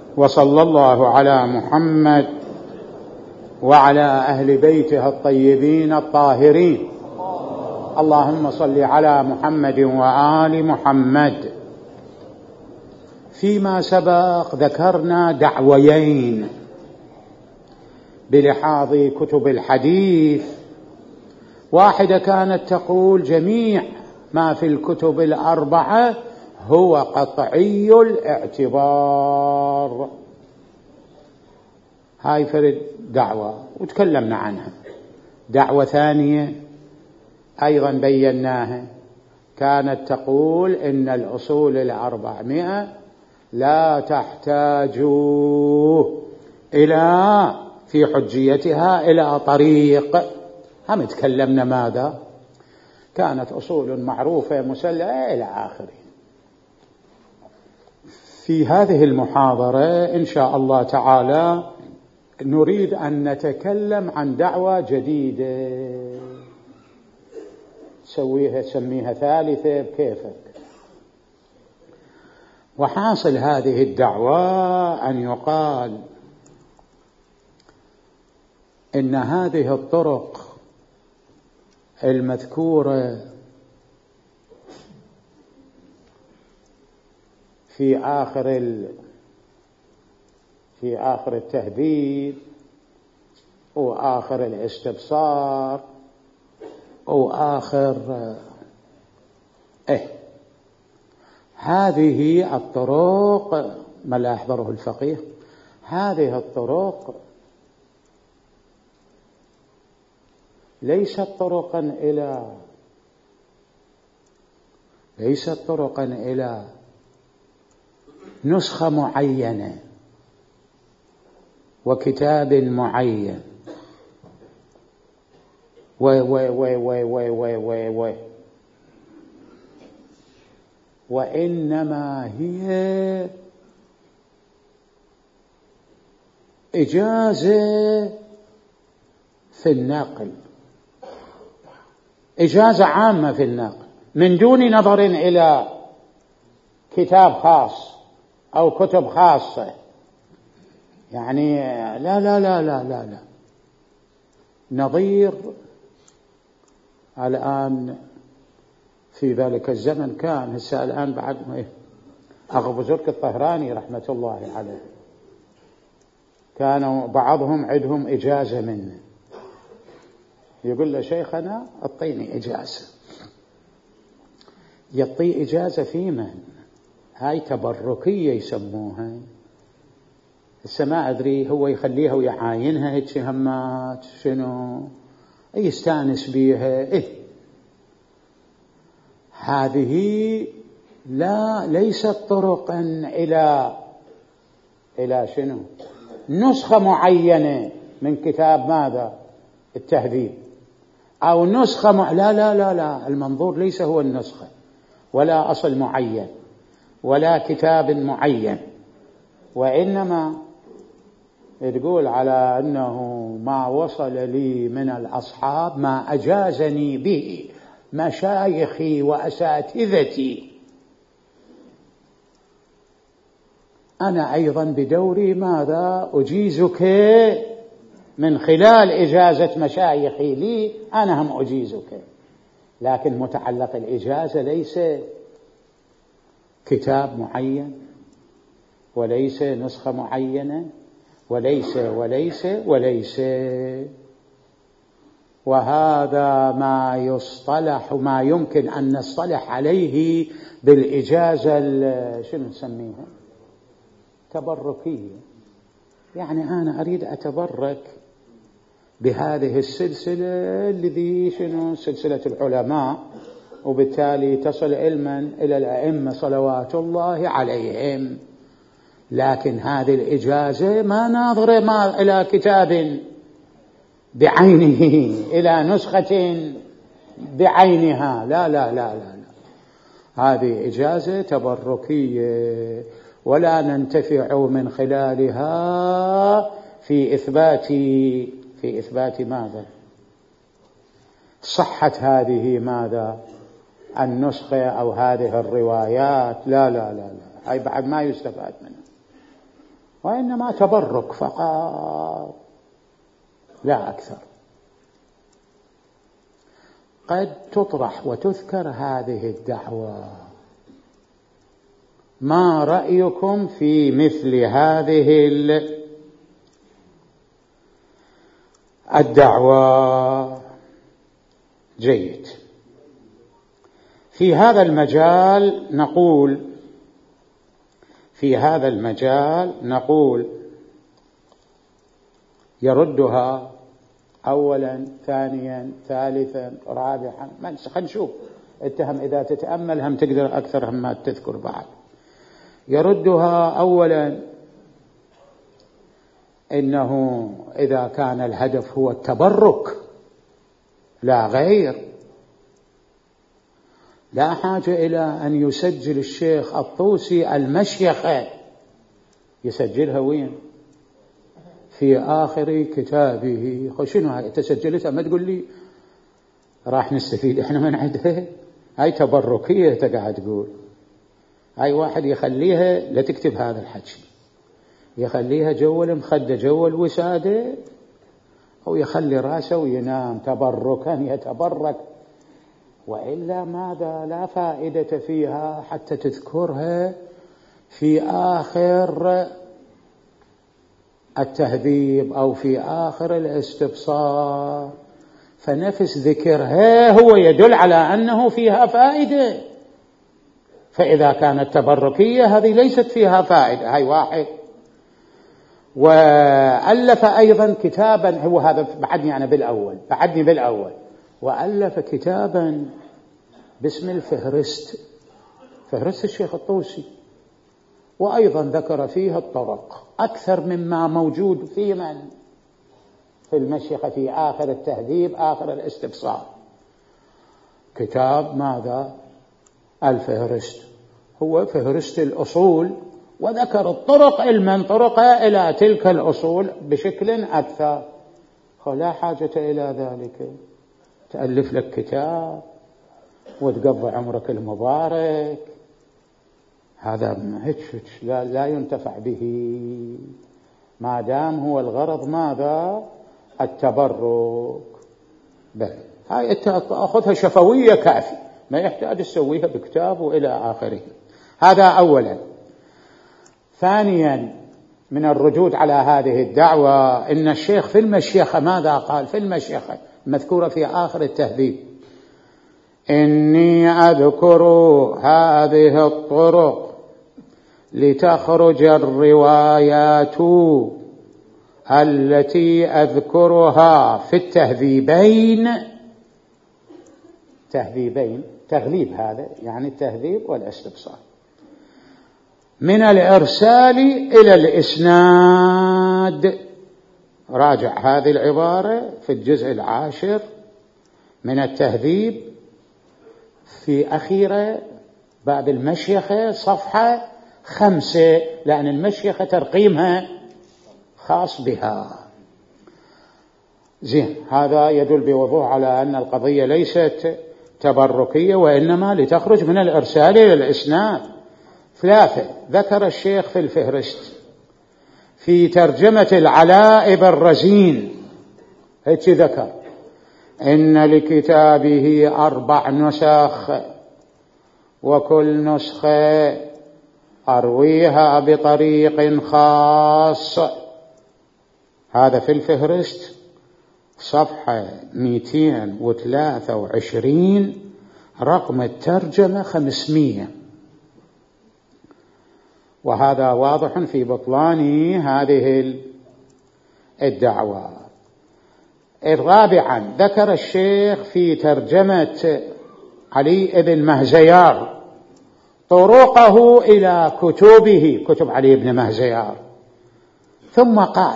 وصلى الله على محمد وعلى أهل بيته الطيبين الطاهرين. اللهم صل على محمد وآل محمد. فيما سبق ذكرنا دعويين بلحاظ كتب الحديث. واحدة كانت تقول جميع ما في الكتب الأربعة هو قطعي الاعتبار. هاي فرد دعوة وتكلمنا عنها. دعوة ثانية أيضا بيناها، كانت تقول إن الأصول 400 لا تحتاج إلى في حجيتها إلى طريق. هم تكلمنا ماذا؟ كانت أصول معروفة مسلمة إلى آخره. في هذه المحاضرة إن شاء الله تعالى نريد أن نتكلم عن دعوة جديدة، سميها ثالثة بكيفك. وحاصل هذه الدعوة أن يقال إن هذه الطرق المذكورة في آخر التهذيب وآخر الاستبصار وآخر هذه الطرق ما لا يحضره الفقيه. هذه الطرق ليست طرقا إلى نسخة معينة وكتاب معين وإنما هي إجازة في النقل، إجازة عامة في النقل من دون نظر إلى كتاب خاص أو كتب خاصة. يعني لا لا لا لا لا لا نظير الآن في ذلك الزمن كان هسه الآن بعد أبو زرق الطهراني رحمة الله عليه كانوا بعضهم عندهم إجازة منه، يقول له شيخنا أعطيني إجازة، يعطي إجازة في من؟ هاي تبركية يسموها. هسه ما أدري هو يخليها ويعاينها هيك همات شنو يستانس بيها. هذه ليست طرقا إلى شنو نسخة معينة من كتاب ماذا التهذيب أو نسخة لا لا لا لا، المنظور ليس هو النسخة ولا أصل معين ولا كتاب معين، وإنما تقول على أنه ما وصل لي من الأصحاب ما أجازني به مشايخي وأساتذتي، أنا أيضا بدوري ماذا أجيزك من خلال إجازة مشايخي لي، أنا هم أجيزك. لكن متعلق الإجازة ليس كتاب معين وليس نسخة معينة وليس وليس وليس. وهذا ما يمكن أن نصطلح عليه بالإجازة شنو نسميها تبركية. يعني أنا أريد أتبرك بهذه السلسلة الذي شنو سلسلة العلماء، وبالتالي تصل علما إلى الأئمة صلوات الله عليهم. لكن هذه الإجازة ما ناظرة إلى كتاب بعينه إلى نسخة بعينها، لا لا لا لا, لا. هذه إجازة تبركية ولا ننتفع من خلالها في إثبات ماذا صحة هذه ماذا النسخة أو هذه الروايات. لا لا لا لا، هاي بعد ما يستفاد منها. وإنما تبرك فقط لا أكثر. قد تطرح وتذكر هذه الدعوة، ما رأيكم في مثل هذه الدعوة؟ جيد. في هذا المجال نقول يردها أولا، ثانيا، ثالثا، رابعا. خلينا نشوف اتهم إذا تتأمل هم تقدر أكثر هم ما تذكر بعد. يردها أولا إنه إذا كان الهدف هو التبرك لا غير، لا حاجة إلى أن يسجل الشيخ الطوسي المشيخة. يسجلها وين؟ في آخر كتابه. شنو هاي تسجلتها؟ ما تقول لي راح نستفيد إحنا من عندها. هاي تبركية تقعد تقول. هاي واحد يخليها لا تكتب هذا الحكي، يخليها جول مخدة جول وسادة، أو يخلي راسه وينام تبركا يتبرك، وإلا ماذا؟ لا فائدة فيها حتى تذكرها في آخر التهذيب أو في آخر الاستبصار، فنفس ذكرها هو يدل على أنه فيها فائدة. فإذا كانت تبركية هذه ليست فيها فائدة. هاي واحد. وألف أيضا كتابا، هو هذا بعدني بالأول، وألف كتابا باسم الفهرست، فهرست الشيخ الطوسي، وأيضا ذكر فيها الطرق أكثر مما موجود في المشيخة في آخر التهذيب آخر الاستبصار. كتاب ماذا؟ الفهرست، هو فهرست الأصول، وذكر الطرق المنطرقة إلى تلك الأصول بشكل أكثر. لا حاجة إلى ذلك. تألف لك كتاب وتقضي عمرك المبارك، هذا لا ينتفع به ما دام هو الغرض ماذا؟ التبرك. بل هاي تأخذها شفوية كافي، ما يحتاج تسويها بكتاب وإلى آخره. هذا أولا. ثانيا من الردود على هذه الدعوة إن الشيخ في المشيخة ماذا قال؟ في المشيخة مذكورة في آخر التهذيب: إني أذكر هذه الطرق لتخرج الروايات التي أذكرها في التهذيبين. تغليب هذا يعني التهذيب والاستبصار، من الإرسال إلى الإسناد. راجع هذه العبارة في الجزء 10 من التهذيب في أخيرة بعد المشيخة صفحة 5، لأن المشيخة ترقيمها خاص بها. زين، هذا يدل بوضوح على أن القضية ليست تبركية، وإنما لتخرج من الإرسال إلى الإسناد. 3. ذكر الشيخ في الفهرست في ترجمة العلاء بن رزين هيك ذكر: إن لكتابه 4 نسخ، وكل نسخة أرويها بطريق خاص. هذا في الفهرست صفحة 223 رقم الترجمة 500. وهذا واضح في بطلان هذه الدعوة. 4. ذكر الشيخ في ترجمة علي بن مهزيار طرقه إلى كتبه، كتب علي بن مهزيار، ثم قال: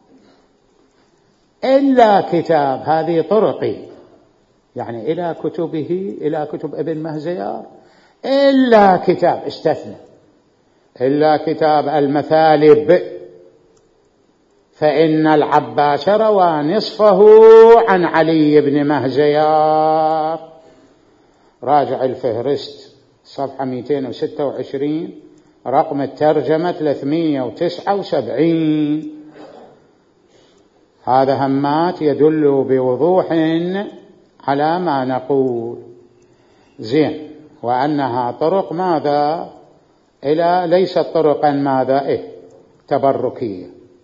إلا كتاب، هذه طرقي يعني إلى كتبه، إلى كتب ابن مهزيار، إلا كتاب، استثنى، إلا كتاب المثالب، فإن العباس روى نصفه عن علي بن مهزيار. راجع الفهرست صفحة 226 رقم الترجمة 379. هذا همات يدل بوضوح على ما نقول. زين. وأنها طرق ماذا؟ إلى ليست طرقا ماذا؟ تبركية.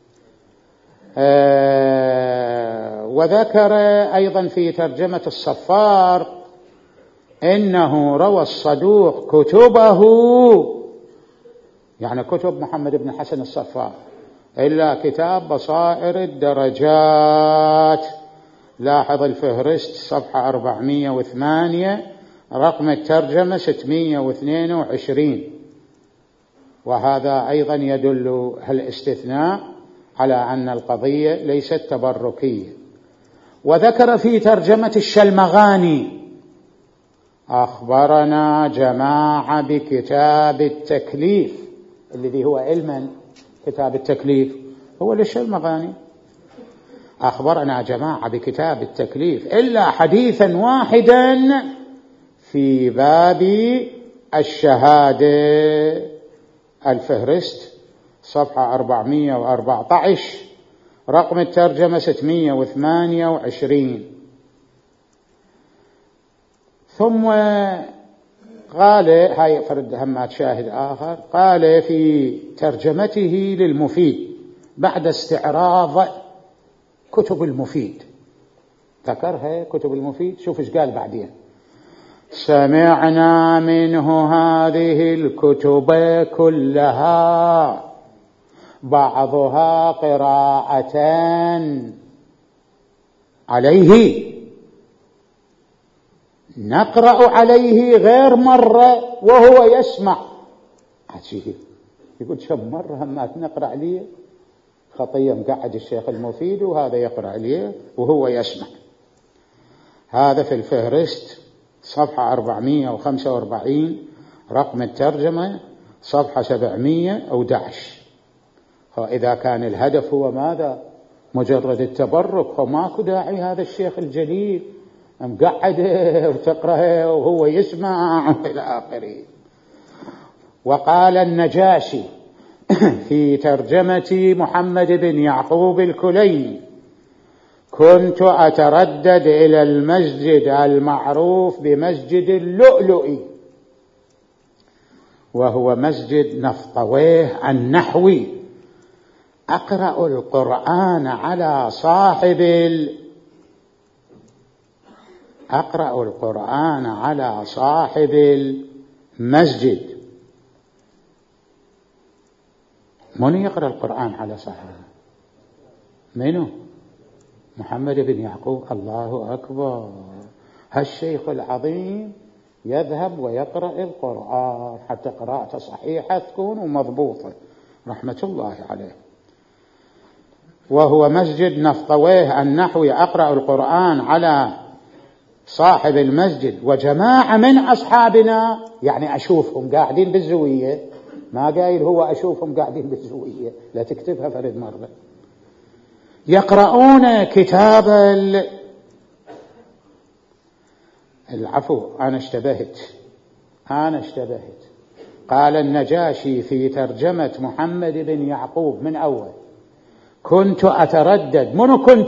وذكر أيضا في ترجمة الصفار إنه روى الصدوق كتبه، يعني كتب محمد بن حسن الصفار، إلا كتاب بصائر الدرجات. لاحظ الفهرست صفحة 408 رقم الترجمة 622. وهذا أيضا يدل الاستثناء على أن القضية ليست تبركية. وذكر في ترجمة الشلمغاني أخبرنا جماعة بكتاب التكليف، الذي هو علما كتاب التكليف هو للشلمغاني. أخبرنا جماعة بكتاب التكليف إلا حديثا واحدا في باب الشهادة. الفهرست صفحة 414 رقم الترجمة 628. ثم قال، هاي فرد همات شاهد آخر، قال في ترجمته للمفيد بعد استعراض كتب المفيد، ذكرها كتب المفيد، شوف ايش قال بعدين: سمعنا منه هذه الكتب كلها بعضها قراءة عليه، نقرأ عليه غير مرة وهو يسمع. عجيب، يقول كم مرة همات نقرأ عليه، خطية مقعد الشيخ المفيد وهذا يقرأ عليه وهو يسمع. هذا في الفهرست صفحة 445 رقم الترجمة صفحة 711. إذا كان الهدف هو ماذا؟ مجرد التبرك، فماكو داعي هذا الشيخ الجليل مقعده وتقرأه وهو يسمع إلى آخره. وقال النجاشي في ترجمة محمد بن يعقوب الكليني: كنت أتردد إلى المسجد المعروف بمسجد اللؤلؤ، وهو مسجد نفطويه النحوي، أقرأ القرآن على صاحب المسجد. من يقرأ القرآن على صاحبه؟ منه؟ محمد بن يعقوب. الله أكبر، هالشيخ العظيم يذهب ويقرأ القرآن حتى قراءته صحيحة تكون ومضبوطة، رحمة الله عليه. وهو مسجد نفطويه النحوي، أقرأ القرآن على صاحب المسجد وجماعة من أصحابنا، يعني أشوفهم قاعدين بالزوية، ما قايل هو أشوفهم قاعدين بالزوية، لا تكتبها فرد مرة، يقرؤون كتاب العفو. أنا اشتبهت. قال النجاشي في ترجمة محمد بن يعقوب من أول: كنت أتردد. منو كنت؟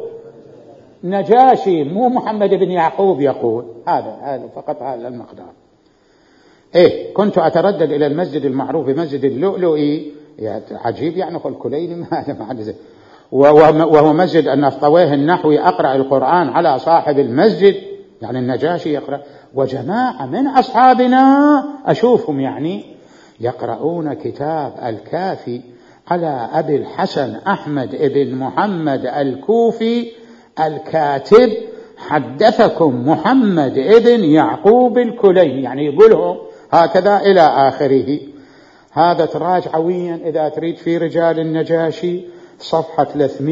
نجاشي، مو محمد بن يعقوب يقول هذا فقط هذا المقدار. كنت أتردد إلى المسجد المعروف بمسجد اللؤلؤي. عجيب، يعني الكليني ما وهو مسجد النفطويه النحوي، أقرأ القرآن على صاحب المسجد، يعني النجاشي يقرأ، وجماعة من أصحابنا أشوفهم يعني يقرؤون كتاب الكافي على أبي الحسن أحمد بن محمد الكوفي الكاتب: حدثكم محمد بن يعقوب الكليني، يعني يقولهم هكذا إلى آخره. هذا تراجع ويا إذا تريد في رجال النجاشي صفحة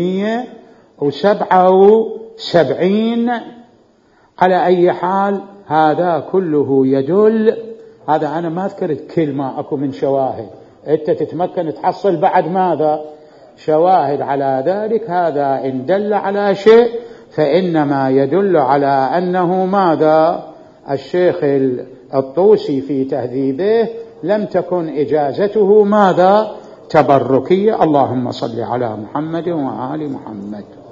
377. على أي حال هذا كله يدل، هذا أنا ما ذكرت كلمة أكو من شواهد، أنت تتمكن تحصل بعد ماذا؟ شواهد على ذلك. هذا إن دل على شيء فإنما يدل على أنه ماذا؟ الشيخ الطوسي في تهذيبه لم تكن إجازته ماذا؟ تبركية. اللهم صل على محمد وآل محمد.